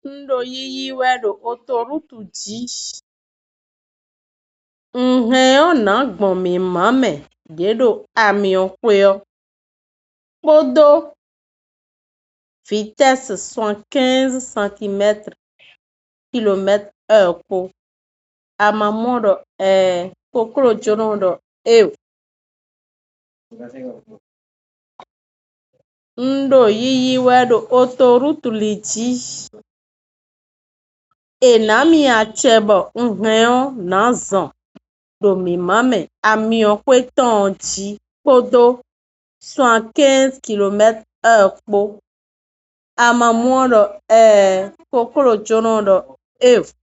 Ndo yiyi wedo autoroute dzi. Nheo na gbon mi mame dedo amion kweo. Podo vitesse 75 cm km/h po. Amamodo kokro jonodo eu. Ndo yiyi wedo autoroute lidzi. Enami achebo nheo na zon. Do mi mame amion kweton dzi. Podo 75 km/h po. Amamodo kokro jonodo eu.